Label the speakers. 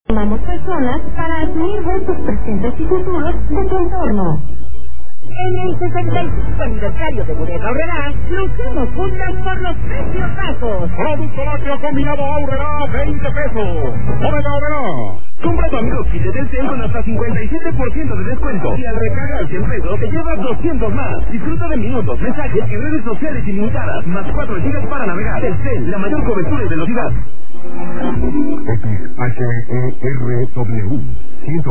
Speaker 1: Formamos personas para asumir retos presentes y futuros de tu entorno. En el 65 aniversario de Bodega Aurrerá, lucemos juntas por los precios bajos.
Speaker 2: Producto lácteo combinado Aurrerá, 20 pesos. Bodega Aurrerá.
Speaker 3: Compra tu amigo kit de Telcel con hasta 57% de descuento. Y al recargar 100 pesos te llevas 200 más. Disfruta de minutos, mensajes y redes sociales ilimitadas. Más 4 GB para navegar. Telcel, la mayor cobertura y velocidad.
Speaker 2: XHERW